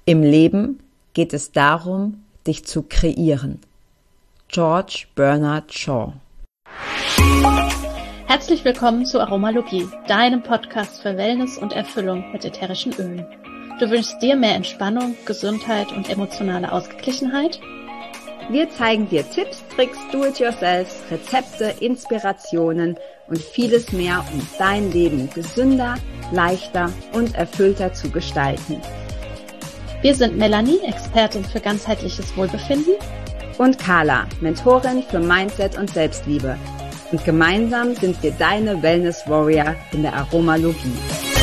Im Leben geht es darum, dich zu kreieren. George Bernard Shaw. Herzlich willkommen zu Aromalogie, deinem Podcast für Wellness und Erfüllung mit ätherischen Ölen. Du wünschst dir mehr Entspannung, Gesundheit und emotionale Ausgeglichenheit? Wir zeigen dir Tipps, Tricks, Do-it-yourselfs, Rezepte, Inspirationen und vieles mehr, um dein Leben gesünder, leichter und erfüllter zu gestalten. Wir sind Melanie, Expertin für ganzheitliches Wohlbefinden, und Carla, Mentorin für Mindset und Selbstliebe. Und gemeinsam sind wir deine Wellness Warrior in der Aromalogie.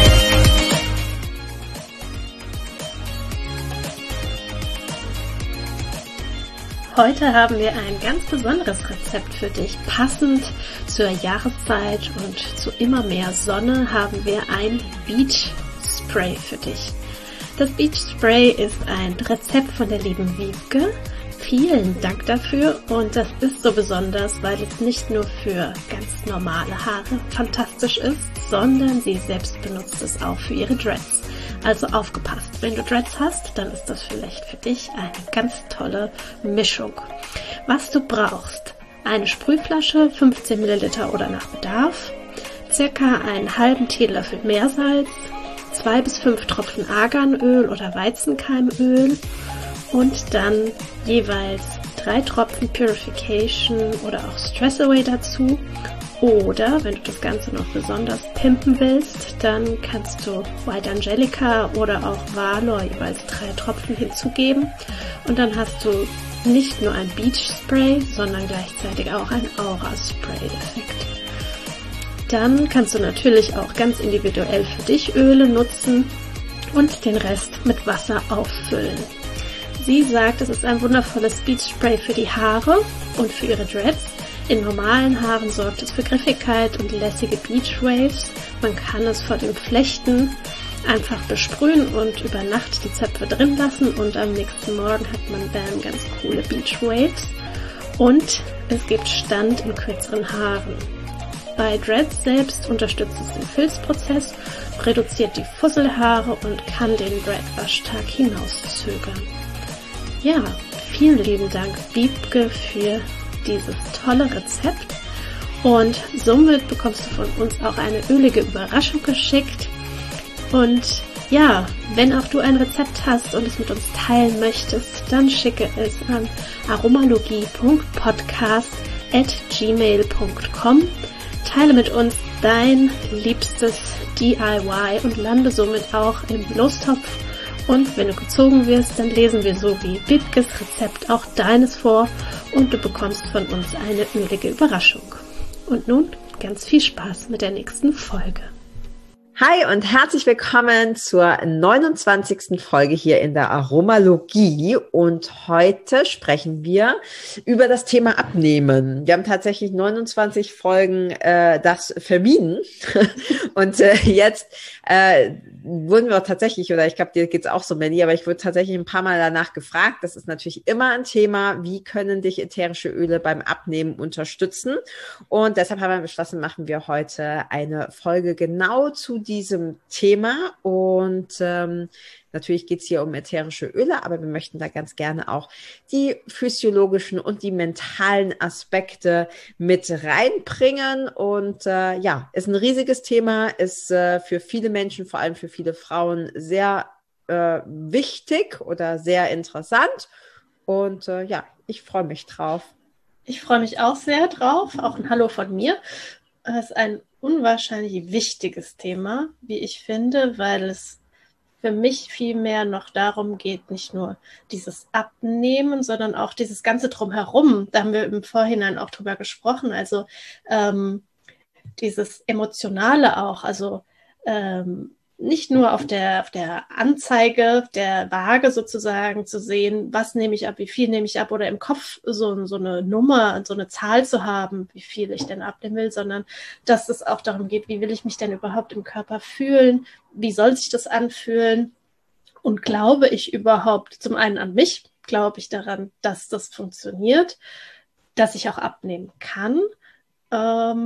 Heute haben wir ein ganz besonderes Rezept für dich. Passend zur Jahreszeit und zu immer mehr Sonne haben wir ein Beach Spray für dich. Das Beach Spray ist ein Rezept von der lieben Wiebke. Vielen Dank dafür, und das ist so besonders, weil es nicht nur für ganz normale Haare fantastisch ist, sondern sie selbst benutzt es auch für ihre Dreads. Also aufgepasst, wenn du Dreads hast, dann ist das vielleicht für dich eine ganz tolle Mischung. Was du brauchst: eine Sprühflasche, 15 ml oder nach Bedarf, circa einen halben Teelöffel Meersalz, 2 bis 5 Tropfen Arganöl oder Weizenkeimöl und dann jeweils 3 Tropfen Purification oder auch Stress Away dazu. Oder wenn du das Ganze noch besonders pimpen willst, dann kannst du White Angelica oder auch Valor jeweils 3 Tropfen hinzugeben. Und dann hast du nicht nur ein Beach Spray, sondern gleichzeitig auch ein Aura Spray Effekt. Dann kannst du natürlich auch ganz individuell für dich Öle nutzen und den Rest mit Wasser auffüllen. Sie sagt, es ist ein wundervolles Beach Spray für die Haare und für ihre Dreads. In normalen Haaren sorgt es für Griffigkeit und lässige Beach Waves. Man kann es vor dem Flechten einfach besprühen und über Nacht die Zöpfe drin lassen, und am nächsten Morgen hat man dann ganz coole Beach Waves. Und es gibt Stand in kürzeren Haaren. Bei Dreads selbst unterstützt es den Filzprozess, reduziert die Fusselhaare und kann den Dreadwaschtag hinauszögern. Ja, vielen lieben Dank, Wiebke, für dieses tolle Rezept, und somit bekommst du von uns auch eine ölige Überraschung geschickt. Und ja, wenn auch du ein Rezept hast und es mit uns teilen möchtest, dann schicke es an aromalogie.podcast@gmail.com. Teile mit uns dein liebstes DIY und lande somit auch im Lostopf. Und wenn du gezogen wirst, dann lesen wir so wie Wiebkes Rezept auch deines vor, und du bekommst von uns eine ölige Überraschung. Und nun ganz viel Spaß mit der nächsten Folge. Hi und herzlich willkommen zur 29. Folge hier in der Aromalogie, und heute sprechen wir über das Thema Abnehmen. Wir haben tatsächlich 29 Folgen das vermieden und jetzt wurden wir tatsächlich, oder ich glaube, dir geht's auch so, Mandy, aber ich wurde tatsächlich ein paar Mal danach gefragt. Das ist natürlich immer ein Thema: Wie können dich ätherische Öle beim Abnehmen unterstützen? Und deshalb haben wir beschlossen, machen wir heute eine Folge genau zu diesem Thema. Und natürlich geht's hier um ätherische Öle, aber wir möchten da ganz gerne auch die physiologischen und die mentalen Aspekte mit reinbringen. Und ja, ist ein riesiges Thema, ist für viele Menschen, vor allem für viele Frauen, sehr wichtig oder sehr interessant. Und ja, ich freue mich drauf. Ich freue mich auch sehr drauf. Auch ein Hallo von mir. Es ist ein unwahrscheinlich wichtiges Thema, wie ich finde, weil es für mich viel mehr noch darum geht, nicht nur dieses Abnehmen, sondern auch dieses Ganze drumherum. Da haben wir im Vorhinein auch drüber gesprochen. Also dieses Emotionale auch. Also nicht nur auf der Anzeige der Waage sozusagen zu sehen, was nehme ich ab, wie viel nehme ich ab, oder im Kopf so eine Nummer, so eine Zahl zu haben, wie viel ich denn abnehmen will, sondern dass es auch darum geht, wie will ich mich denn überhaupt im Körper fühlen, wie soll sich das anfühlen, und glaube ich überhaupt zum einen an mich, glaube ich daran, dass das funktioniert, dass ich auch abnehmen kann,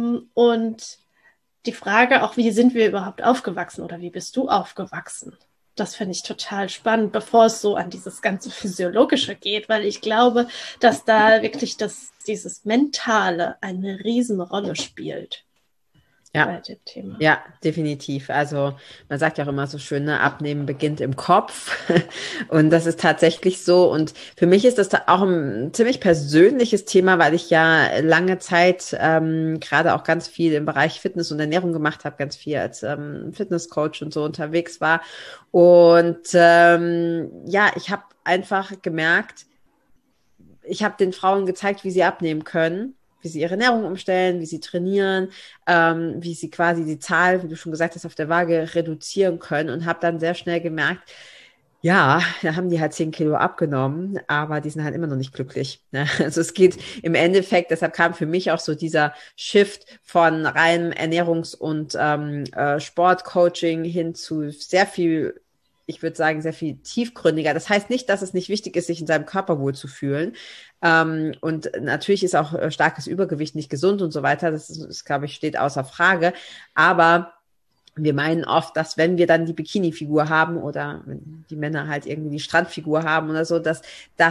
und die Frage auch, wie sind wir überhaupt aufgewachsen oder wie bist du aufgewachsen? Das finde ich total spannend, bevor es so an dieses ganze Physiologische geht, weil ich glaube, dass da wirklich dieses Mentale eine Riesenrolle spielt bei dem Thema. Ja, definitiv. Also man sagt ja auch immer so schön, ne, Abnehmen beginnt im Kopf. Und das ist tatsächlich so. Und für mich ist das da auch ein ziemlich persönliches Thema, weil ich ja lange Zeit gerade auch ganz viel im Bereich Fitness und Ernährung gemacht habe, ganz viel als Fitnesscoach und so unterwegs war. Und ja, ich habe einfach gemerkt, ich habe den Frauen gezeigt, wie sie abnehmen können, wie sie ihre Ernährung umstellen, wie sie trainieren, wie sie quasi die Zahl, wie du schon gesagt hast, auf der Waage reduzieren können und habe dann sehr schnell gemerkt, ja, da haben die halt 10 Kilo abgenommen, aber die sind halt immer noch nicht glücklich. Ne? Also es geht im Endeffekt, deshalb kam für mich auch so dieser Shift von reinem Ernährungs- und Sportcoaching hin zu sehr viel, ich würde sagen, sehr viel tiefgründiger. Das heißt nicht, dass es nicht wichtig ist, sich in seinem Körper wohlzufühlen. Und natürlich ist auch starkes Übergewicht nicht gesund und so weiter. Das ist, glaube ich, steht außer Frage. Aber wir meinen oft, dass wenn wir dann die Bikini-Figur haben oder wenn die Männer halt irgendwie die Strandfigur haben oder so, dass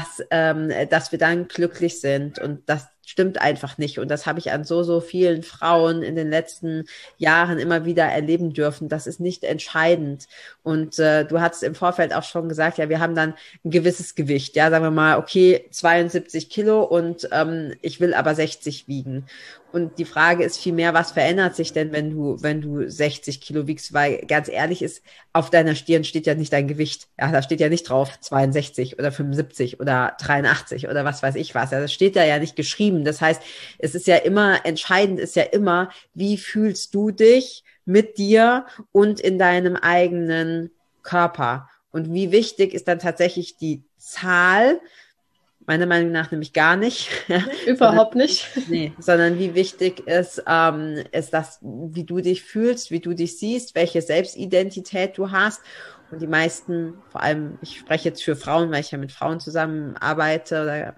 wir dann glücklich sind. Und das stimmt einfach nicht. Und das habe ich an so vielen Frauen in den letzten Jahren immer wieder erleben dürfen. Das ist nicht entscheidend. Und du hattest im Vorfeld auch schon gesagt, ja, wir haben dann ein gewisses Gewicht. Ja, sagen wir mal, okay, 72 Kilo und ich will aber 60 wiegen. Und die Frage ist vielmehr, was verändert sich denn, wenn du 60 Kilo wiegst? Weil ganz ehrlich ist, auf deiner Stirn steht ja nicht dein Gewicht. Ja, da steht ja nicht drauf 62 oder 75 oder 83 oder was weiß ich was. Ja, das steht da ja nicht geschrieben. Das heißt, es ist ja immer, entscheidend ist ja immer, wie fühlst du dich mit dir und in deinem eigenen Körper? Und wie wichtig ist dann tatsächlich die Zahl? Meiner Meinung nach nämlich gar nicht. Überhaupt nicht. Nee, sondern wie wichtig ist das, wie du dich fühlst, wie du dich siehst, welche Selbstidentität du hast. Und die meisten, vor allem, ich spreche jetzt für Frauen, weil ich ja mit Frauen zusammenarbeite, oder,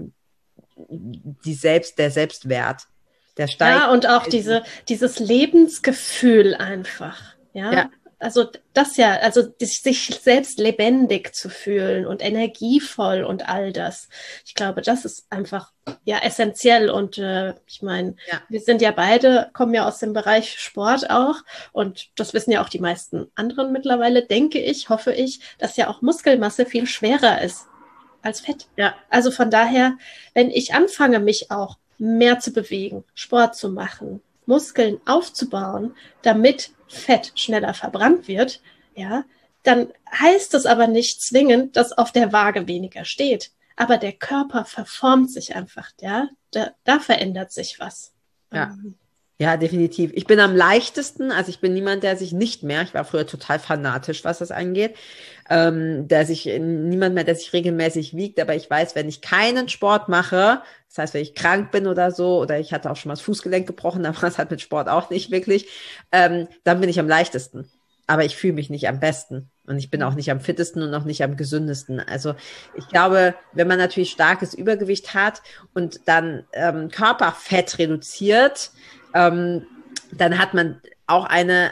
der Selbstwert, der steigt. Ja, und auch dieses Lebensgefühl einfach. Ja. Also sich selbst lebendig zu fühlen und energievoll und all das. Ich glaube, das ist einfach ja essentiell. Und ich meine, wir sind ja beide, kommen ja aus dem Bereich Sport auch. Und das wissen ja auch die meisten anderen mittlerweile, denke ich, hoffe ich, dass ja auch Muskelmasse viel schwerer ist als Fett. Ja. Also von daher, wenn ich anfange, mich auch mehr zu bewegen, Sport zu machen, Muskeln aufzubauen, damit Fett schneller verbrannt wird, ja, dann heißt es aber nicht zwingend, dass auf der Waage weniger steht. Aber der Körper verformt sich einfach, ja, da verändert sich was. Ja. Ja, definitiv. Ich bin am leichtesten, also ich bin niemand, der sich nicht mehr, ich war früher total fanatisch, was das angeht, niemand mehr, der sich regelmäßig wiegt, aber ich weiß, wenn ich keinen Sport mache, das heißt, wenn ich krank bin oder so, oder ich hatte auch schon mal das Fußgelenk gebrochen, da war es halt mit Sport auch nicht wirklich, dann bin ich am leichtesten. Aber ich fühle mich nicht am besten. Und ich bin auch nicht am fittesten und auch nicht am gesündesten. Also ich glaube, wenn man natürlich starkes Übergewicht hat und dann Körperfett reduziert, dann hat man auch eine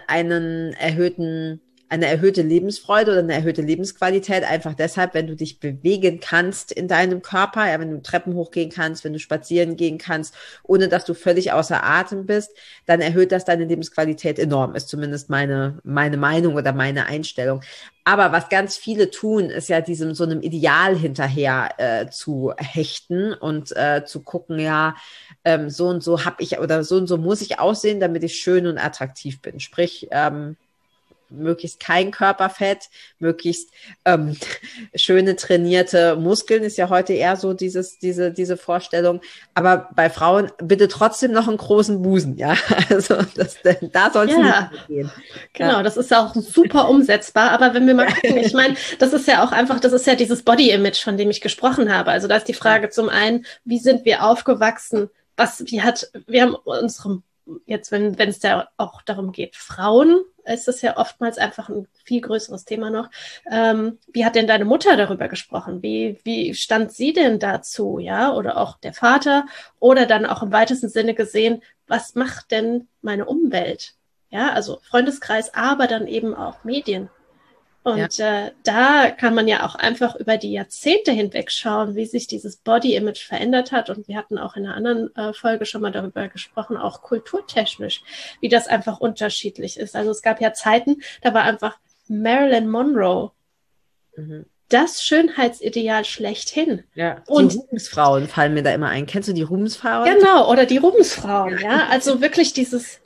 erhöhte Lebensfreude oder eine erhöhte Lebensqualität, einfach deshalb, wenn du dich bewegen kannst in deinem Körper, ja, wenn du Treppen hochgehen kannst, wenn du spazieren gehen kannst, ohne dass du völlig außer Atem bist, dann erhöht das deine Lebensqualität enorm, ist zumindest meine Meinung oder meine Einstellung. Aber was ganz viele tun, ist ja so einem Ideal hinterher zu hechten und zu gucken, ja, so und so habe ich oder so und so muss ich aussehen, damit ich schön und attraktiv bin. Sprich, möglichst kein Körperfett, möglichst schöne trainierte Muskeln ist ja heute eher so diese Vorstellung. Aber bei Frauen bitte trotzdem noch einen großen Busen, ja. Also da soll es nicht gehen. Genau, ja. Das ist auch super umsetzbar. Aber wenn wir mal gucken, ich meine, das ist ja dieses Body-Image, von dem ich gesprochen habe. Also da ist die Frage zum einen, wie sind wir aufgewachsen? Wir haben unsere, jetzt wenn es ja auch darum geht, Frauen, ist das ja oftmals einfach ein viel größeres Thema noch. Wie hat denn deine Mutter darüber gesprochen? Wie stand sie denn dazu, ja? Oder auch der Vater? Oder dann auch im weitesten Sinne gesehen, was macht denn meine Umwelt? Ja, also Freundeskreis, aber dann eben auch Medien. Und da kann man ja auch einfach über die Jahrzehnte hinweg schauen, wie sich dieses Body-Image verändert hat. Und wir hatten auch in einer anderen Folge schon mal darüber gesprochen, auch kulturtechnisch, wie das einfach unterschiedlich ist. Also es gab ja Zeiten, da war einfach Marilyn Monroe das Schönheitsideal schlechthin. Ja, und die Ruhmesfrauen fallen mir da immer ein. Kennst du die Ruhmesfrauen? Genau, oder die Ruhmesfrauen, ja. Also wirklich dieses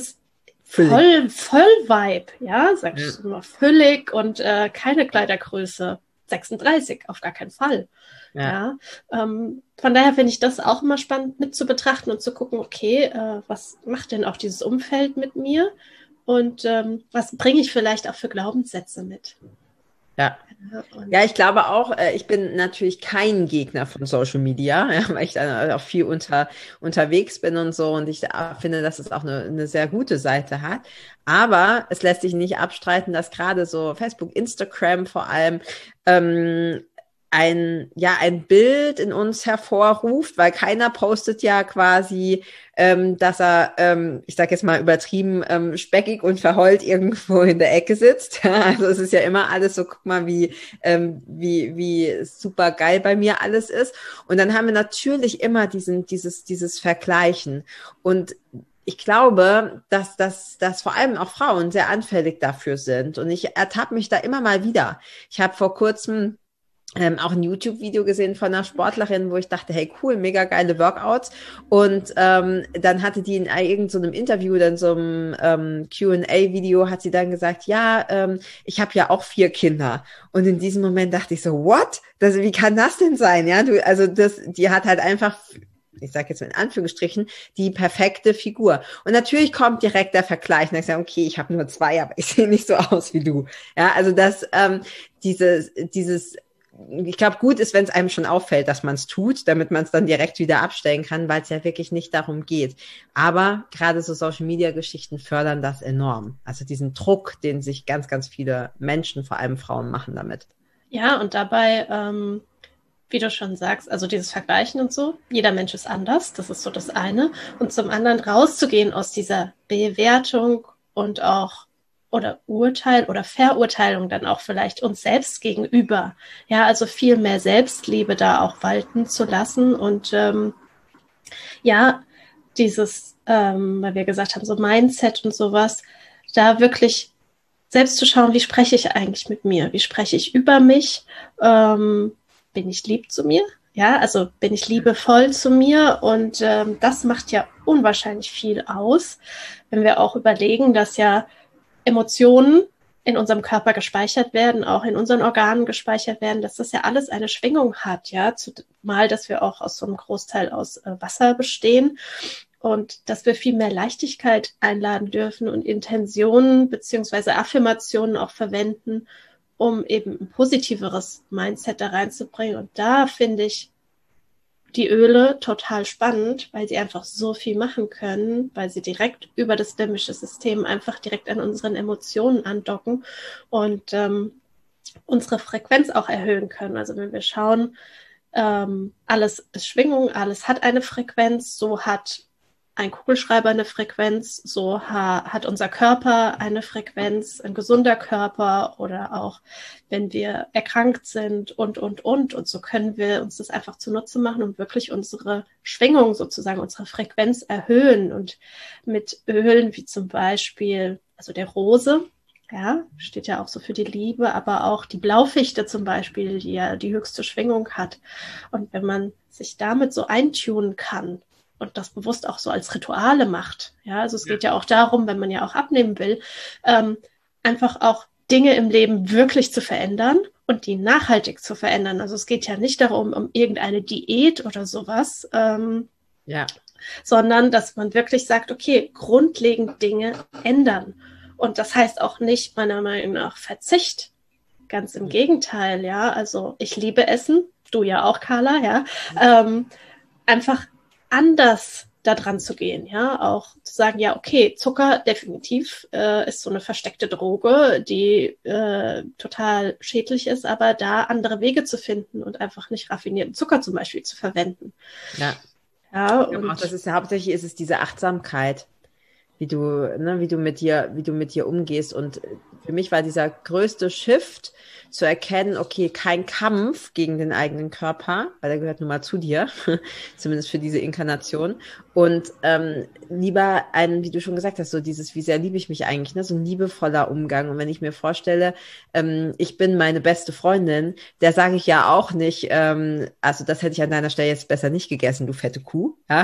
Voll-Vibe, ja, sagst du mal, füllig und keine Kleidergröße 36, auf gar keinen Fall. Ja. Von daher finde ich das auch immer spannend mit zu betrachten und zu gucken, okay, was macht denn auch dieses Umfeld mit mir und was bringe ich vielleicht auch für Glaubenssätze mit? Ja, ich glaube auch, ich bin natürlich kein Gegner von Social Media, ja, weil ich dann auch viel unterwegs bin und so und ich finde, dass es auch eine sehr gute Seite hat. Aber es lässt sich nicht abstreiten, dass gerade so Facebook, Instagram vor allem ein Bild in uns hervorruft, weil keiner postet ja quasi, dass er, ich sag jetzt mal übertrieben, speckig und verheult irgendwo in der Ecke sitzt. Also es ist ja immer alles so, guck mal, wie super geil bei mir alles ist. Und dann haben wir natürlich immer dieses Vergleichen. Und ich glaube, dass vor allem auch Frauen sehr anfällig dafür sind. Und ich ertappe mich da immer mal wieder. Ich habe vor kurzem auch ein YouTube-Video gesehen von einer Sportlerin, wo ich dachte, hey cool, mega geile Workouts. Und dann hatte die in irgendeinem Interview oder in so einem Q&A-Video hat sie dann gesagt, ich habe ja auch 4 Kinder. Und in diesem Moment dachte ich so, what? Wie kann das denn sein? Ja, die hat halt einfach, ich sage jetzt mal in Anführungsstrichen, die perfekte Figur. Und natürlich kommt direkt der Vergleich. Und ich sage, okay, ich habe nur 2, aber ich sehe nicht so aus wie du. Ja, also ich glaube, gut ist, wenn es einem schon auffällt, dass man es tut, damit man es dann direkt wieder abstellen kann, weil es ja wirklich nicht darum geht. Aber gerade so Social-Media-Geschichten fördern das enorm. Also diesen Druck, den sich ganz, ganz viele Menschen, vor allem Frauen, machen damit. Ja, und dabei, wie du schon sagst, also dieses Vergleichen und so, jeder Mensch ist anders, das ist so das eine. Und zum anderen rauszugehen aus dieser Bewertung und auch oder Urteil oder Verurteilung dann auch vielleicht uns selbst gegenüber. Ja, also viel mehr Selbstliebe da auch walten zu lassen und dieses, weil wir gesagt haben, so Mindset und sowas, da wirklich selbst zu schauen, wie spreche ich eigentlich mit mir? Wie spreche ich über mich? Bin ich lieb zu mir? Ja, also bin ich liebevoll zu mir? Und das macht ja unwahrscheinlich viel aus, wenn wir auch überlegen, dass ja Emotionen in unserem Körper gespeichert werden, auch in unseren Organen gespeichert werden, dass das ja alles eine Schwingung hat, ja, zumal, dass wir auch aus so einem Großteil aus Wasser bestehen und dass wir viel mehr Leichtigkeit einladen dürfen und Intentionen beziehungsweise Affirmationen auch verwenden, um eben ein positiveres Mindset da reinzubringen. Und da finde ich die Öle total spannend, weil sie einfach so viel machen können, weil sie direkt über das limbische System einfach direkt an unseren Emotionen andocken und unsere Frequenz auch erhöhen können. Also wenn wir schauen, alles ist Schwingung, alles hat eine Frequenz, so hat ein Kugelschreiber eine Frequenz, so hat unser Körper eine Frequenz, ein gesunder Körper oder auch wenn wir erkrankt sind und. Und so können wir uns das einfach zunutze machen und wirklich unsere Schwingung sozusagen, unsere Frequenz erhöhen und mit Ölen wie zum Beispiel, also der Rose, ja, steht ja auch so für die Liebe, aber auch die Blaufichte zum Beispiel, die ja die höchste Schwingung hat. Und wenn man sich damit so eintunen kann, und das bewusst auch so als Rituale macht. Ja, also es geht ja auch darum, wenn man ja auch abnehmen will, einfach auch Dinge im Leben wirklich zu verändern und die nachhaltig zu verändern. Also es geht ja nicht darum, um irgendeine Diät oder sowas, sondern dass man wirklich sagt, okay, grundlegend Dinge ändern. Und das heißt auch nicht, meiner Meinung nach, Verzicht. Ganz im Gegenteil, ja. Also ich liebe Essen, du ja auch, Carla, ja. Einfach anders da dran zu gehen, ja, auch zu sagen, ja, okay, Zucker definitiv ist so eine versteckte Droge, die total schädlich ist, aber da andere Wege zu finden und einfach nicht raffinierten Zucker zum Beispiel zu verwenden. Ja, und das ist ja hauptsächlich ist es diese Achtsamkeit. wie du mit dir umgehst. Und für mich war dieser größte Shift zu erkennen, okay, kein Kampf gegen den eigenen Körper, weil der gehört nun mal zu dir, zumindest für diese Inkarnation. Und lieber wie du schon gesagt hast, so dieses, wie sehr liebe ich mich eigentlich, ne? So ein liebevoller Umgang. Und wenn ich mir vorstelle, ich bin meine beste Freundin, der sage ich ja auch nicht, also das hätte ich an deiner Stelle jetzt besser nicht gegessen, du fette Kuh. Ja,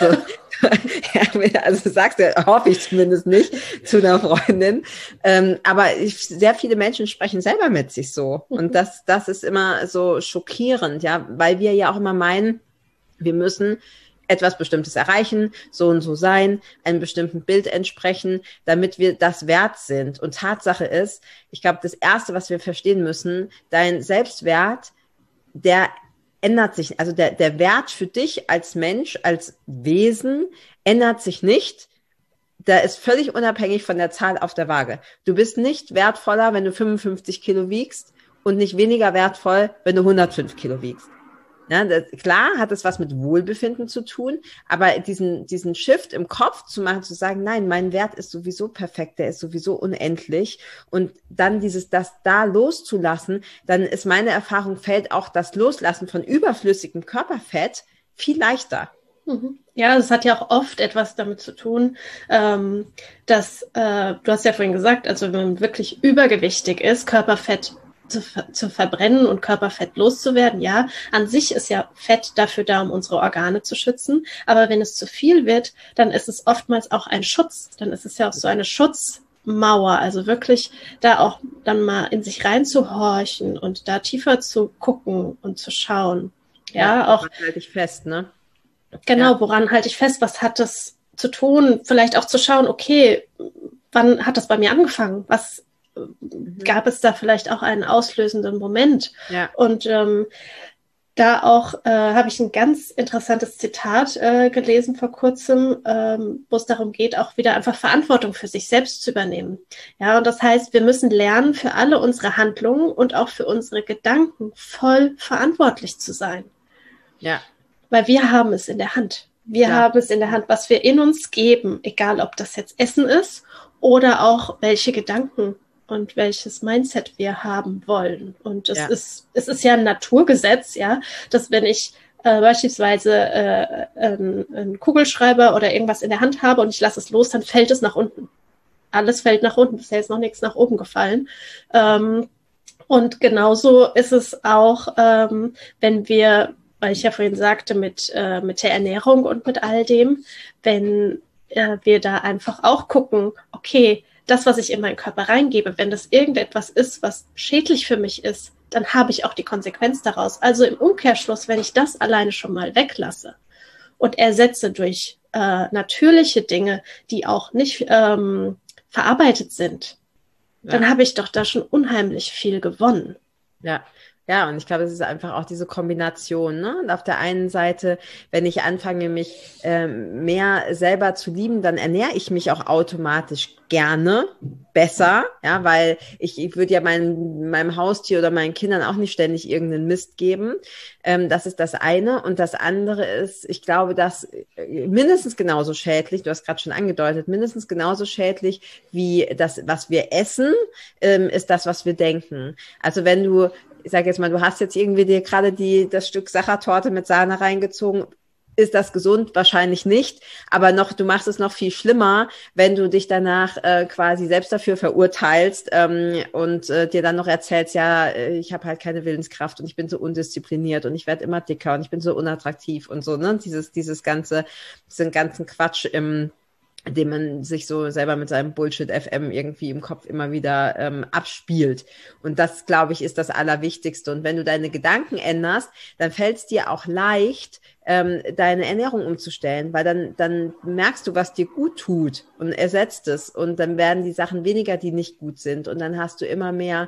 also sagst du, hoffe ich zumindest nicht zu einer Freundin. Aber sehr viele Menschen sprechen selber mit sich so. Und das ist immer so schockierend, ja, weil wir ja auch immer meinen, wir müssen etwas Bestimmtes erreichen, so und so sein, einem bestimmten Bild entsprechen, damit wir das wert sind. Und Tatsache ist, ich glaube, das Erste, was wir verstehen müssen, dein Selbstwert, der ändert sich, also der Wert für dich als Mensch, als Wesen ändert sich nicht. Der ist völlig unabhängig von der Zahl auf der Waage. Du bist nicht wertvoller, wenn du 55 Kilo wiegst und nicht weniger wertvoll, wenn du 105 Kilo wiegst. Ja, klar hat es was mit Wohlbefinden zu tun, aber diesen Shift im Kopf zu machen, zu sagen, nein, mein Wert ist sowieso perfekt, der ist sowieso unendlich und dann das da loszulassen, dann ist meine Erfahrung, fällt auch das Loslassen von überflüssigem Körperfett viel leichter. Ja, das hat ja auch oft etwas damit zu tun, dass, du hast ja vorhin gesagt, also wenn man wirklich übergewichtig ist, Körperfett zu verbrennen und Körperfett loszuwerden, ja, an sich ist ja Fett dafür da, um unsere Organe zu schützen, aber wenn es zu viel wird, dann ist es oftmals auch ein Schutz, dann ist es ja auch so eine Schutzmauer, also wirklich da auch dann mal in sich reinzuhorchen und da tiefer zu gucken und zu schauen. Ja, auch. Woran halte ich fest, ne? Genau, woran halte ich fest? Was hat das zu tun? Vielleicht auch zu schauen, okay, wann hat das bei mir angefangen? Was gab es da vielleicht auch einen auslösenden Moment? Ja. Und da auch habe ich ein ganz interessantes Zitat gelesen vor kurzem, wo es darum geht, auch wieder einfach Verantwortung für sich selbst zu übernehmen. Ja, und das heißt, wir müssen lernen, für alle unsere Handlungen und auch für unsere Gedanken voll verantwortlich zu sein. Ja. Weil wir haben es in der Hand. Wir haben es in der Hand, was wir in uns geben, egal ob das jetzt Essen ist oder auch welche Gedanken und welches Mindset wir haben wollen. Und es ist ja ein Naturgesetz, ja, dass wenn ich beispielsweise einen Kugelschreiber oder irgendwas in der Hand habe und ich lasse es los, dann fällt es nach unten. Alles fällt nach unten, bisher ist noch nichts nach oben gefallen. Und genauso ist es auch, wenn wir, weil ich ja vorhin sagte, mit der Ernährung und mit all dem, wenn wir da einfach auch gucken, okay, das, was ich in meinen Körper reingebe, wenn das irgendetwas ist, was schädlich für mich ist, dann habe ich auch die Konsequenz daraus. Also im Umkehrschluss, wenn ich das alleine schon mal weglasse und ersetze durch natürliche Dinge, die auch nicht verarbeitet sind, dann habe ich doch da schon unheimlich viel gewonnen. Ja, und ich glaube, es ist einfach auch diese Kombination, ne? Und auf der einen Seite, wenn ich anfange, mich mehr selber zu lieben, dann ernähre ich mich auch automatisch gerne besser, ja, weil ich würde ja meinem Haustier oder meinen Kindern auch nicht ständig irgendeinen Mist geben. Das ist das eine. Und das andere ist, ich glaube, dass mindestens genauso schädlich, du hast gerade schon angedeutet, mindestens genauso schädlich wie das, was wir essen, ist das, was wir denken. Also wenn du, ich sage jetzt mal, du hast jetzt irgendwie dir gerade das Stück Sachertorte mit Sahne reingezogen. Ist das gesund? Wahrscheinlich nicht. Aber du machst es noch viel schlimmer, wenn du dich danach quasi selbst dafür verurteilst und dir dann noch erzählst, ja, ich habe halt keine Willenskraft und ich bin so undiszipliniert und ich werde immer dicker und ich bin so unattraktiv und so, ne? Diesen ganzen Quatsch den man sich so selber mit seinem Bullshit-FM irgendwie im Kopf immer wieder abspielt. Und das, glaube ich, ist das Allerwichtigste. Und wenn du deine Gedanken änderst, dann fällt es dir auch leicht, deine Ernährung umzustellen, weil dann merkst du, was dir gut tut und ersetzt es. Und dann werden die Sachen weniger, die nicht gut sind. Und dann hast du immer mehr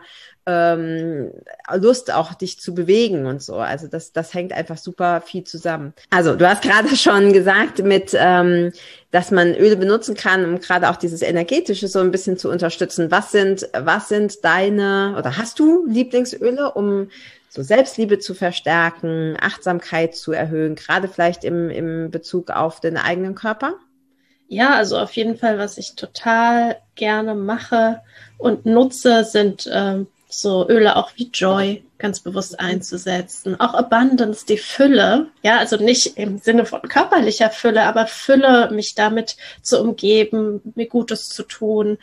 Lust, auch dich zu bewegen und so. Also das hängt einfach super viel zusammen. Also du hast gerade schon gesagt, dass man Öle benutzen kann, um gerade auch dieses Energetische so ein bisschen zu unterstützen. Was sind deine, oder hast du Lieblingsöle, um so Selbstliebe zu verstärken, Achtsamkeit zu erhöhen, gerade vielleicht im Bezug auf den eigenen Körper? Ja, also auf jeden Fall, was ich total gerne mache und nutze, sind so Öle auch wie Joy ganz bewusst einzusetzen. Auch Abundance, die Fülle, ja, also nicht im Sinne von körperlicher Fülle, aber Fülle, mich damit zu umgeben, mir Gutes zu tun.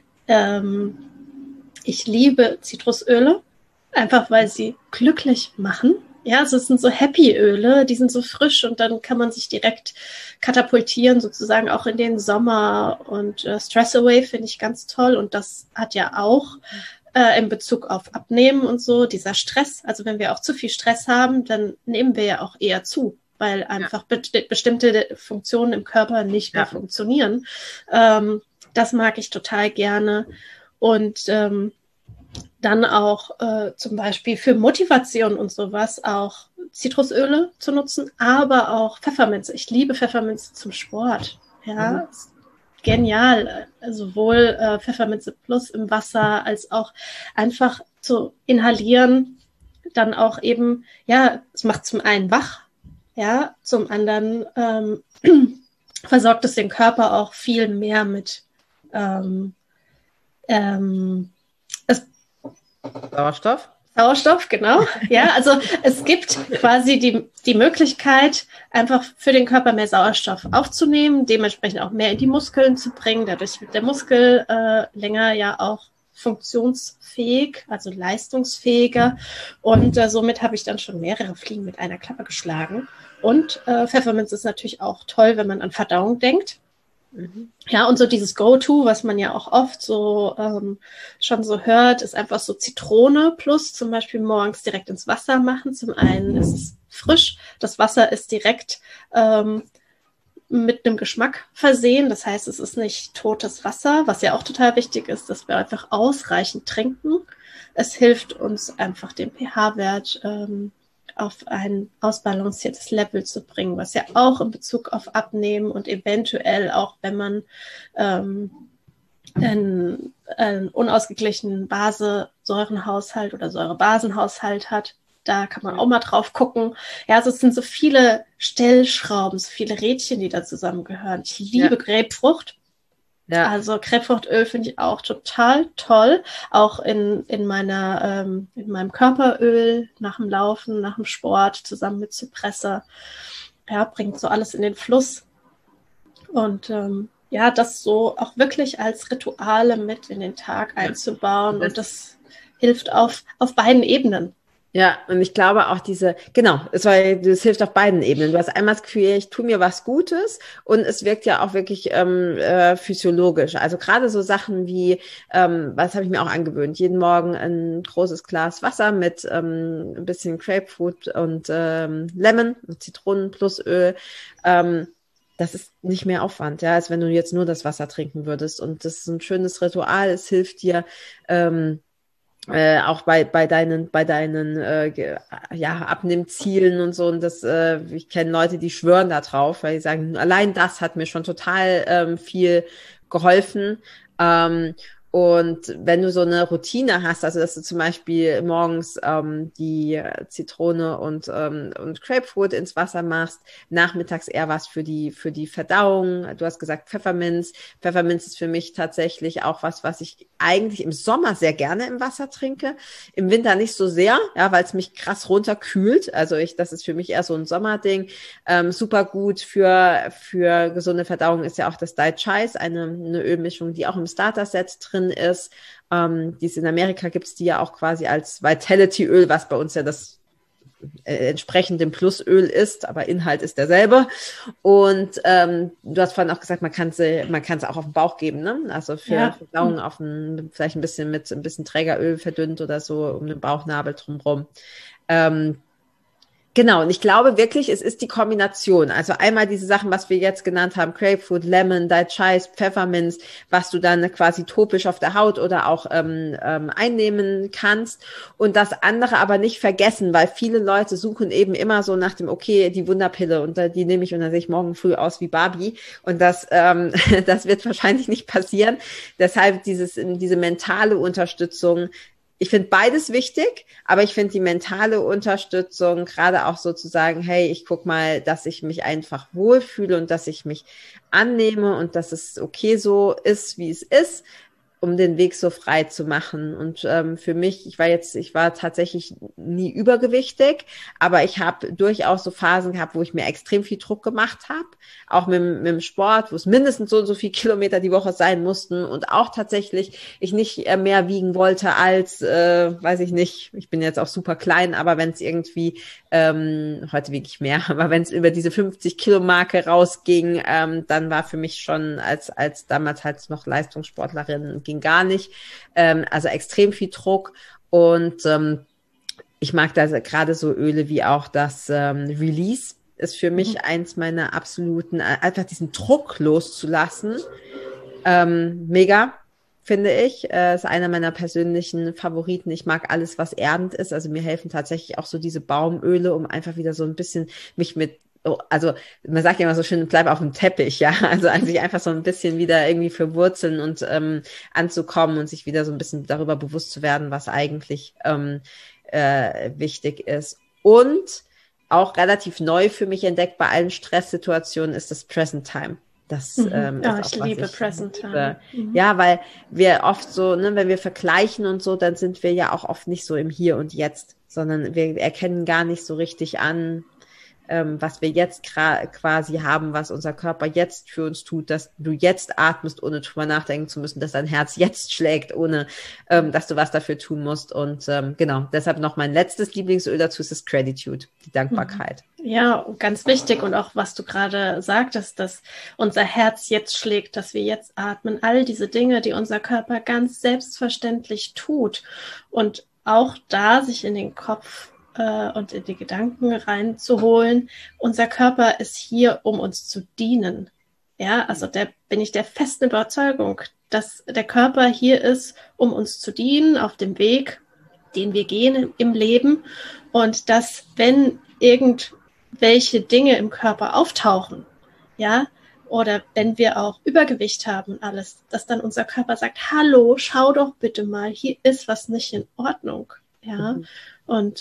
Ich liebe Zitrusöle, einfach weil sie glücklich machen. Ja, also es sind so Happy-Öle, die sind so frisch und dann kann man sich direkt katapultieren, sozusagen auch in den Sommer. Und Stress Away finde ich ganz toll. Und das hat ja auch in Bezug auf Abnehmen und so, dieser Stress. Also wenn wir auch zu viel Stress haben, dann nehmen wir ja auch eher zu, weil einfach bestimmte Funktionen im Körper nicht mehr funktionieren. Das mag ich total gerne. Und dann auch zum Beispiel für Motivation und sowas auch Zitrusöle zu nutzen, aber auch Pfefferminze. Ich liebe Pfefferminze zum Sport. Ja, genial. Sowohl Pfefferminze Plus im Wasser als auch einfach zu inhalieren. Dann auch eben, ja, es macht zum einen wach, ja, zum anderen versorgt es den Körper auch viel mehr mit Sauerstoff? Sauerstoff, genau. Ja, also es gibt quasi die Möglichkeit, einfach für den Körper mehr Sauerstoff aufzunehmen, dementsprechend auch mehr in die Muskeln zu bringen. Dadurch wird der Muskel länger ja auch funktionsfähig, also leistungsfähiger. Und somit habe ich dann schon mehrere Fliegen mit einer Klappe geschlagen. Und Pfefferminz ist natürlich auch toll, wenn man an Verdauung denkt. Ja, und so dieses Go-To, was man ja auch oft so schon so hört, ist einfach so Zitrone plus zum Beispiel morgens direkt ins Wasser machen. Zum einen ist es frisch, das Wasser ist direkt mit einem Geschmack versehen. Das heißt, es ist nicht totes Wasser, was ja auch total wichtig ist, dass wir einfach ausreichend trinken. Es hilft uns einfach den pH-Wert auf ein ausbalanciertes Level zu bringen, was ja auch in Bezug auf Abnehmen und eventuell auch, wenn man einen unausgeglichenen Base-Säurenhaushalt oder Säurebasenhaushalt hat, da kann man auch mal drauf gucken. Ja, also es sind so viele Stellschrauben, so viele Rädchen, die da zusammengehören. Ich liebe Grapefrucht. Ja. Also Grapefruchtöl finde ich auch total toll. Auch in meinem Körperöl nach dem Laufen, nach dem Sport, zusammen mit Zypresse. Ja, bringt so alles in den Fluss. Und ja, das so auch wirklich als Rituale mit in den Tag einzubauen. Und das hilft auf beiden Ebenen. Ja, und ich glaube auch das hilft auf beiden Ebenen. Du hast einmal das Gefühl, ich tue mir was Gutes und es wirkt ja auch wirklich physiologisch. Also gerade so Sachen wie, was habe ich mir auch angewöhnt, jeden Morgen ein großes Glas Wasser mit ein bisschen Grapefruit und Lemon, Zitronen plus Öl. Das ist nicht mehr Aufwand, ja, als wenn du jetzt nur das Wasser trinken würdest. Und das ist ein schönes Ritual. Es hilft dir, auch bei deinen Abnehmzielen und so. Und ich kenne Leute, die schwören da drauf, weil die sagen, allein das hat mir schon total viel geholfen. Und wenn du so eine Routine hast, also dass du zum Beispiel morgens die Zitrone und Grapefruit ins Wasser machst, nachmittags eher was für die Verdauung. Du hast gesagt Pfefferminz. Pfefferminz ist für mich tatsächlich auch was ich eigentlich im Sommer sehr gerne im Wasser trinke. Im Winter nicht so sehr, ja, weil es mich krass runterkühlt. Also das ist für mich eher so ein Sommerding. Super gut für gesunde Verdauung ist ja auch das Dai Chais, eine Ölmischung, die auch im Starter-Set drin ist. Die ist in Amerika, gibt es die ja auch quasi als Vitality-Öl, was bei uns ja das entsprechend dem Plusöl ist, aber Inhalt ist derselbe. Und du hast vorhin auch gesagt, man kann es auch auf den Bauch geben, ne? Also für Verdauung vielleicht ein bisschen Trägeröl verdünnt oder so um den Bauchnabel drumherum. Genau, und ich glaube wirklich, es ist die Kombination. Also einmal diese Sachen, was wir jetzt genannt haben, Grapefruit, Lemon, Dai Chais, Pfefferminz, was du dann quasi topisch auf der Haut oder auch einnehmen kannst. Und das andere aber nicht vergessen, weil viele Leute suchen eben immer so nach dem, okay, die Wunderpille und die nehme ich und dann sehe ich morgen früh aus wie Barbie. Und das wird wahrscheinlich nicht passieren. Deshalb diese mentale Unterstützung, ich finde beides wichtig, aber ich finde die mentale Unterstützung, gerade auch so zu sagen, hey, ich guck mal, dass ich mich einfach wohlfühle und dass ich mich annehme und dass es okay so ist, wie es ist, um den Weg so frei zu machen. Und für mich, ich war tatsächlich nie übergewichtig, aber ich habe durchaus so Phasen gehabt, wo ich mir extrem viel Druck gemacht habe, auch mit dem Sport, wo es mindestens so und so viel Kilometer die Woche sein mussten und auch tatsächlich ich nicht mehr wiegen wollte als, weiß ich nicht, ich bin jetzt auch super klein, aber wenn es irgendwie, heute wiege ich mehr, aber wenn es über diese 50-Kilo-Marke rausging, dann war für mich schon als damals halt noch Leistungssportlerin, ging gar nicht, also extrem viel Druck und ich mag da gerade so Öle wie auch das Release ist für mich eins meiner absoluten, einfach diesen Druck loszulassen, mega, finde ich, ist einer meiner persönlichen Favoriten. Ich mag alles, was erdend ist, also mir helfen tatsächlich auch so diese Baumöle, um einfach wieder so ein bisschen mich mit also man sagt ja immer so schön, bleib auf dem Teppich, ja, also sich einfach so ein bisschen wieder irgendwie verwurzeln und anzukommen und sich wieder so ein bisschen darüber bewusst zu werden, was eigentlich wichtig ist. Und auch relativ neu für mich entdeckt bei allen Stresssituationen ist das Present Time. Das ist auch, ich liebe Present Time. Ja, weil wir oft so, ne, wenn wir vergleichen und so, dann sind wir ja auch oft nicht so im Hier und Jetzt, sondern wir erkennen gar nicht so richtig an, was wir jetzt quasi haben, was unser Körper jetzt für uns tut, dass du jetzt atmest, ohne drüber nachdenken zu müssen, dass dein Herz jetzt schlägt, ohne dass du was dafür tun musst. Und genau, deshalb noch mein letztes Lieblingsöl dazu ist das Gratitude, die Dankbarkeit. Ja, ganz wichtig. Und auch, was du gerade sagtest, dass unser Herz jetzt schlägt, dass wir jetzt atmen, all diese Dinge, die unser Körper ganz selbstverständlich tut. Und auch da sich in den Kopf und in die Gedanken reinzuholen. Unser Körper ist hier, um uns zu dienen. Ja, also bin ich der festen Überzeugung, dass der Körper hier ist, um uns zu dienen auf dem Weg, den wir gehen im Leben. Und dass, wenn irgendwelche Dinge im Körper auftauchen, ja, oder wenn wir auch Übergewicht haben und alles, dass dann unser Körper sagt, hallo, schau doch bitte mal, hier ist was nicht in Ordnung. Ja, und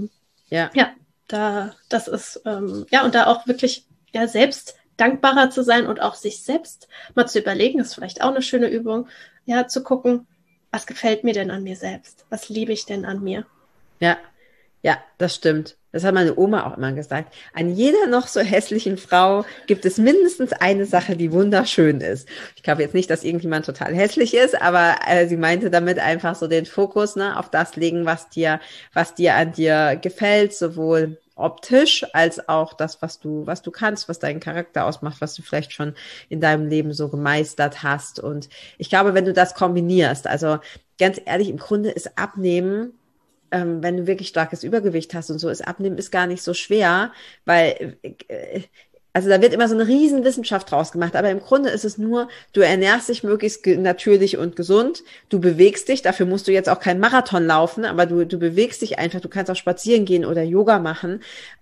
das ist, und da auch wirklich selbst dankbarer zu sein und auch sich selbst mal zu überlegen, ist vielleicht auch eine schöne Übung, ja, zu gucken, was gefällt mir denn an mir selbst? Was liebe ich denn an mir? Ja, das stimmt. Das hat meine Oma auch immer gesagt. An jeder noch so hässlichen Frau gibt es mindestens eine Sache, die wunderschön ist. Ich glaube jetzt nicht, dass irgendjemand total hässlich ist, aber sie meinte damit einfach so den Fokus, ne, auf das legen, was dir an dir gefällt, sowohl optisch als auch das, was du kannst, was deinen Charakter ausmacht, was du vielleicht schon in deinem Leben so gemeistert hast. Und ich glaube, wenn du das kombinierst, also ganz ehrlich, im Grunde ist Abnehmen, wenn du wirklich starkes Übergewicht hast und so, ist Abnehmen ist gar nicht so schwer, weil also da wird immer so eine riesen Wissenschaft draus gemacht, aber im Grunde ist es nur, du ernährst dich möglichst natürlich und gesund, du bewegst dich, dafür musst du jetzt auch keinen Marathon laufen, aber du bewegst dich einfach, du kannst auch spazieren gehen oder Yoga machen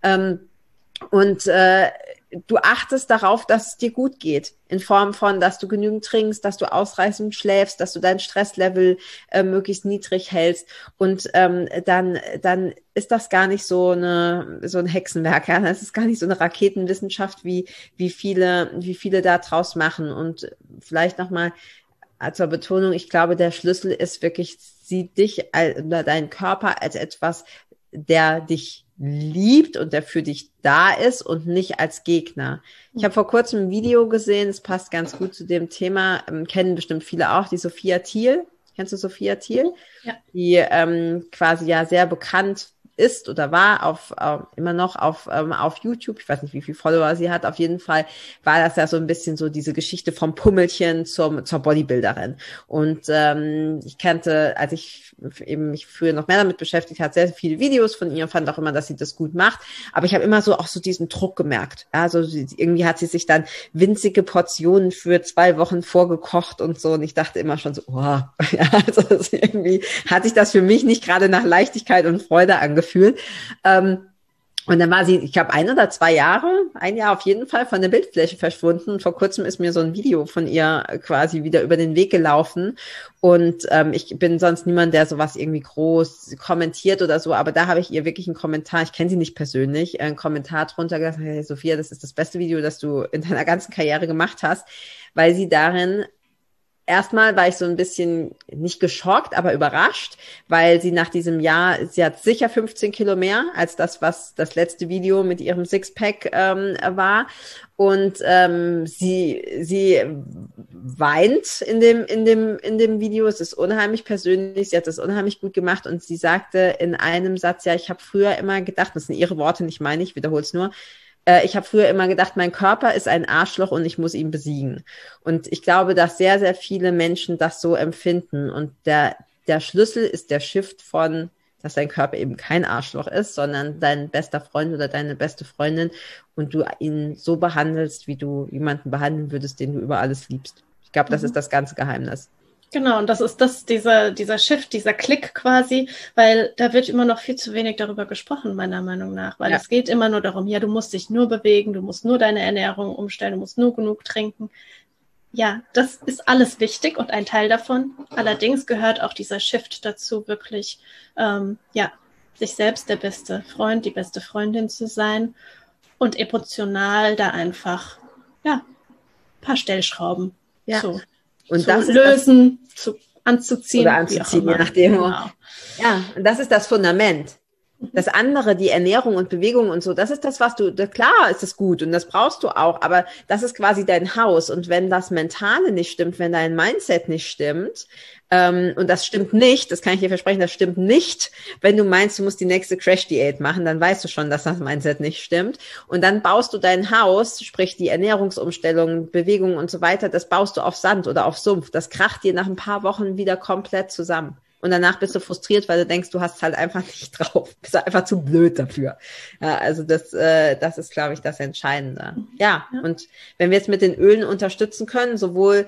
und du achtest darauf, dass es dir gut geht, in Form von, dass du genügend trinkst, dass du ausreichend schläfst, dass du dein Stresslevel möglichst niedrig hältst und dann ist das gar nicht so ein Hexenwerk, ja, das ist gar nicht so eine Raketenwissenschaft, wie viele da draus machen. Und vielleicht nochmal zur Betonung, ich glaube, der Schlüssel ist wirklich, sieh dich oder deinen Körper als etwas, der dich liebt und der für dich da ist und nicht als Gegner. Ich habe vor kurzem ein Video gesehen, es passt ganz gut zu dem Thema, kennen bestimmt viele auch, die Sophia Thiel. Kennst du Sophia Thiel? Ja. Die quasi ja sehr bekannt ist oder war immer noch auf YouTube. Ich weiß nicht, wie viele Follower sie hat. Auf jeden Fall war das ja so ein bisschen so diese Geschichte vom Pummelchen zur Bodybuilderin. Und ich kannte, als ich eben mich früher noch mehr damit beschäftigt hat, sehr viele Videos von ihr, fand auch immer, dass sie das gut macht. Aber ich habe immer so auch so diesen Druck gemerkt. Also irgendwie hat sie sich dann winzige Portionen für 2 Wochen vorgekocht und so. Und ich dachte immer schon so, ja, also irgendwie hat sich das für mich nicht gerade nach Leichtigkeit und Freude angefühlt. Und dann war sie, ich glaube, 1 oder 2 Jahre, 1 Jahr auf jeden Fall von der Bildfläche verschwunden. Und vor kurzem ist mir so ein Video von ihr quasi wieder über den Weg gelaufen. Und ich bin sonst niemand, der sowas irgendwie groß kommentiert oder so. Aber da habe ich ihr wirklich einen Kommentar, ich kenne sie nicht persönlich, einen Kommentar drunter gesagt, hey Sophia, das ist das beste Video, das du in deiner ganzen Karriere gemacht hast, weil sie darin erstmal war ich so ein bisschen nicht geschockt, aber überrascht, weil sie nach diesem Jahr, sie hat sicher 15 Kilo mehr als das, was das letzte Video mit ihrem Sixpack war. Und sie weint in dem Video. Es ist unheimlich persönlich. Sie hat das unheimlich gut gemacht und sie sagte in einem Satz, ja, ich habe früher immer gedacht, das sind ihre Worte, nicht meine, ich wiederhole es nur. Ich habe früher immer gedacht, mein Körper ist ein Arschloch und ich muss ihn besiegen. Und ich glaube, dass sehr, sehr viele Menschen das so empfinden. Und der Schlüssel ist der Shift von, dass dein Körper eben kein Arschloch ist, sondern dein bester Freund oder deine beste Freundin und du ihn so behandelst, wie du jemanden behandeln würdest, den du über alles liebst. Ich glaube, das ist das ganze Geheimnis. Genau, und das ist dieser Shift, dieser Klick quasi, weil da wird immer noch viel zu wenig darüber gesprochen, meiner Meinung nach, weil es geht immer nur darum, ja, du musst dich nur bewegen, du musst nur deine Ernährung umstellen, du musst nur genug trinken. Ja, das ist alles wichtig und ein Teil davon. Allerdings gehört auch dieser Shift dazu, wirklich, sich selbst der beste Freund, die beste Freundin zu sein und emotional da einfach, ein paar Stellschrauben und das lösen, anzuziehen. Oder anzuziehen, je nachdem. Genau. Ja, und das ist das Fundament. Das andere, die Ernährung und Bewegung und so, das ist das, was klar ist es gut und das brauchst du auch, aber das ist quasi dein Haus. Und wenn das Mentale nicht stimmt, wenn dein Mindset nicht stimmt, und das stimmt nicht, das kann ich dir versprechen, das stimmt nicht, wenn du meinst, du musst die nächste Crash-Diät machen, dann weißt du schon, dass das Mindset nicht stimmt. Und dann baust du dein Haus, sprich die Ernährungsumstellung, Bewegung und so weiter, das baust du auf Sand oder auf Sumpf. Das kracht dir nach ein paar Wochen wieder komplett zusammen. Und danach bist du frustriert, weil du denkst, du hast es halt einfach nicht drauf. Bist einfach zu blöd dafür. Ja, also das ist, glaube ich, das Entscheidende. Ja, und wenn wir jetzt mit den Ölen unterstützen können, sowohl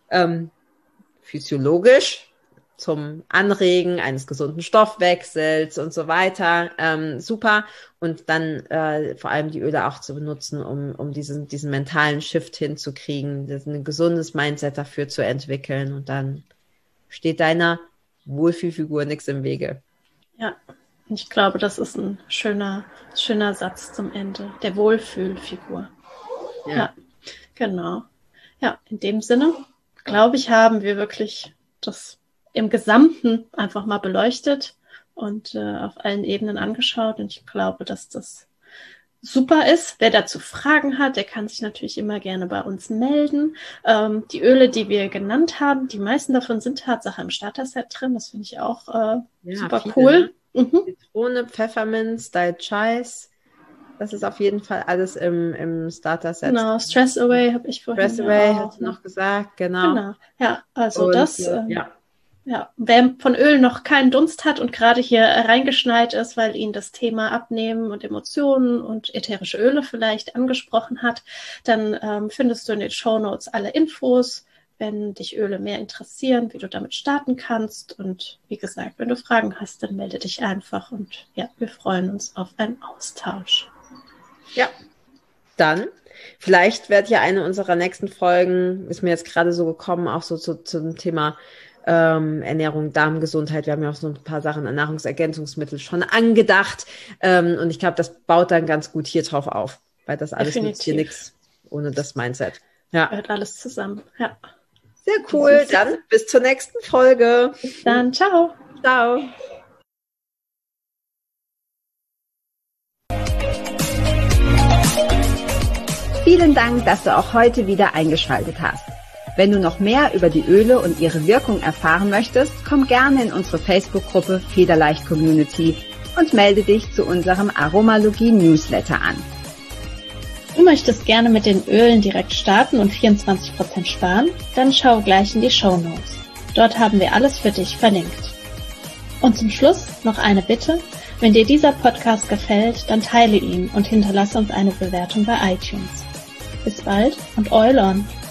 physiologisch zum Anregen eines gesunden Stoffwechsels und so weiter, super. Und dann vor allem die Öle auch zu benutzen, um diesen mentalen Shift hinzukriegen, ein gesundes Mindset dafür zu entwickeln. Und dann steht deiner Wohlfühlfigur nichts im Wege. Ja, ich glaube, das ist ein schöner Satz zum Ende. Der Wohlfühlfigur. Ja, genau. Ja, in dem Sinne, glaube ich, haben wir wirklich das im Gesamten einfach mal beleuchtet und auf allen Ebenen angeschaut. Und ich glaube, dass das super ist. Wer dazu Fragen hat, der kann sich natürlich immer gerne bei uns melden. Die Öle, die wir genannt haben, die meisten davon sind Tatsache im Starter-Set drin. Das finde ich auch super cool. Ne? Zitrone, Pfefferminz, Dai Chais. Das ist auf jeden Fall alles im Starter-Set. Genau, Stress Away habe ich vorhin Stress Away hast du noch gesagt, genau. Ja, also das... Ja, wer von Öl noch keinen Dunst hat und gerade hier reingeschneit ist, weil ihn das Thema Abnehmen und Emotionen und ätherische Öle vielleicht angesprochen hat, dann findest du in den Shownotes alle Infos, wenn dich Öle mehr interessieren, wie du damit starten kannst. Und wie gesagt, wenn du Fragen hast, dann melde dich einfach. Und ja, wir freuen uns auf einen Austausch. Ja, dann vielleicht wird ja eine unserer nächsten Folgen, ist mir jetzt gerade so gekommen, auch so zum Thema Ernährung, Darmgesundheit. Wir haben ja auch so ein paar Sachen an Nahrungsergänzungsmittel schon angedacht. Und ich glaube, das baut dann ganz gut hier drauf auf, weil das alles nützt hier nichts ohne das Mindset. Ja. Gehört alles zusammen. Ja. Sehr cool. Dann bis zur nächsten Folge. Bis dann. Ciao. Ciao. Vielen Dank, dass du auch heute wieder eingeschaltet hast. Wenn du noch mehr über die Öle und ihre Wirkung erfahren möchtest, komm gerne in unsere Facebook-Gruppe Federleicht Community und melde dich zu unserem Aromalogie-Newsletter an. Du möchtest gerne mit den Ölen direkt starten und 24% sparen? Dann schau gleich in die Shownotes. Dort haben wir alles für dich verlinkt. Und zum Schluss noch eine Bitte. Wenn dir dieser Podcast gefällt, dann teile ihn und hinterlasse uns eine Bewertung bei iTunes. Bis bald und Oil on!